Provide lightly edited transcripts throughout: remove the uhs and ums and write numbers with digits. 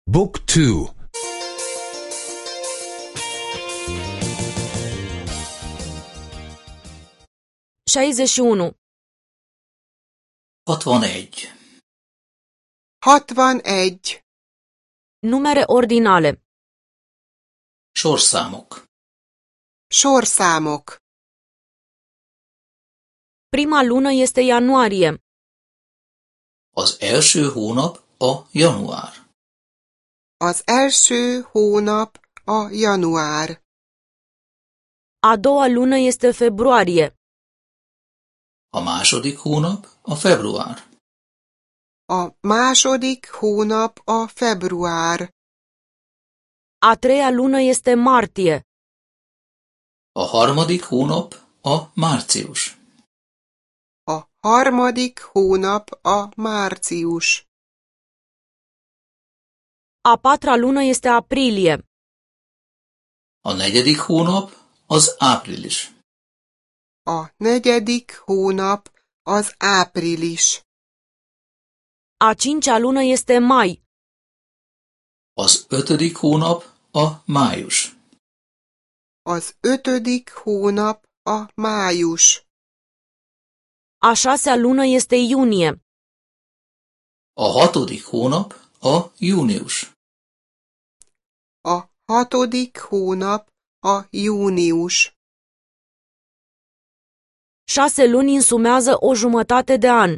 Book 2. 61. 61. 61. Numere ordinale. Sorszámok. Sorszámok. Prima lună este ianuarie. Az első hónap a január. Az első hónap a január. A doua lună este februarie. A második hónap a február. A második hónap a február. A treia lună este martie. A harmadik hónap a március. A harmadik hónap a március. A patra lună este aprilie. A negyedik hónap az április. A negyedik hónap az április. A cincea lună este mai. Az ötödik hónap a május. Az ötödik hónap a május. A șasea lună este iunie. A hatodik hónap a június. A hatodik hónap a június. 6 luni însumează o jumătate de an.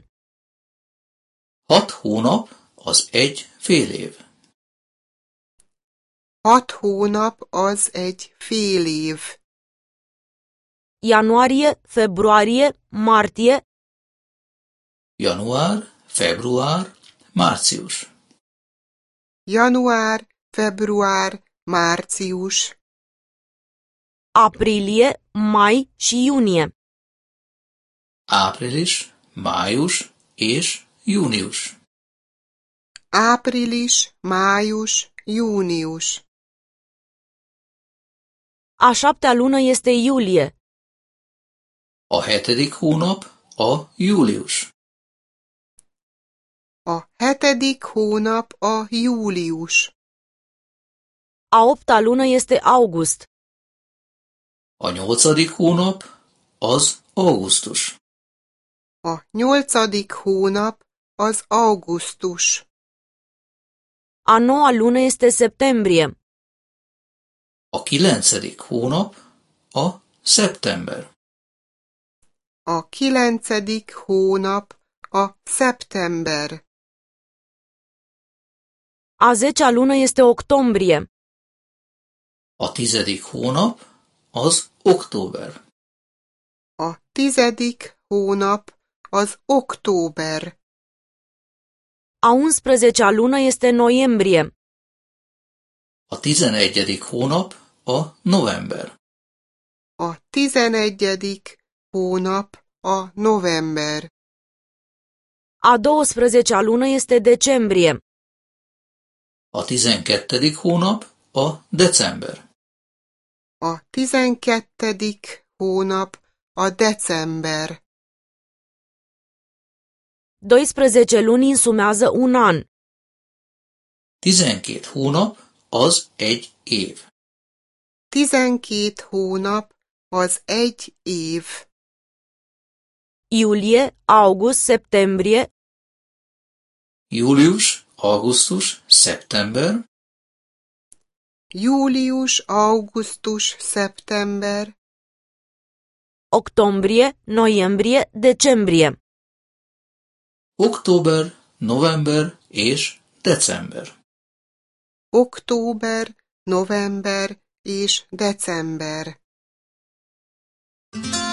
6 hónap az egy fél év. 6 hónap az egy fél év. Ianuarie, februarie, martie, Január, február, március. Január, február, március. aprilie, mai și iunie. Április, május és június. Április, május, június. A șaptea lună este iulie. A hetedik hónap a július. A hetedik hónap a július. A opta lună este august. A nyolcadik hónap az augusztus. A nyolcadik hónap az augusztus. A noua lună este septembrie. A kilencedik hónap a szeptember. A kilencedik hónap a szeptember. A zecea lună este octombrie. A tizedik hónap az október. A tizedik hónap az október. A 11-a lună este noiembrie. A tizenegyedik hónap a november. A tizenegyedik hónap a november. A 12-a lună este decembrie. A tizenkettedik hónap a december. A tizenkettedik hónap a december. 12 luni însumează un an. 12 hónap az egy év. 12 hónap az egy év. Iulie, august, septembrie, Július, augusztus, szeptember, Július, augusztus, szeptember. octombrie, noiembrie, decembrie. október, november és december. Október, november és december.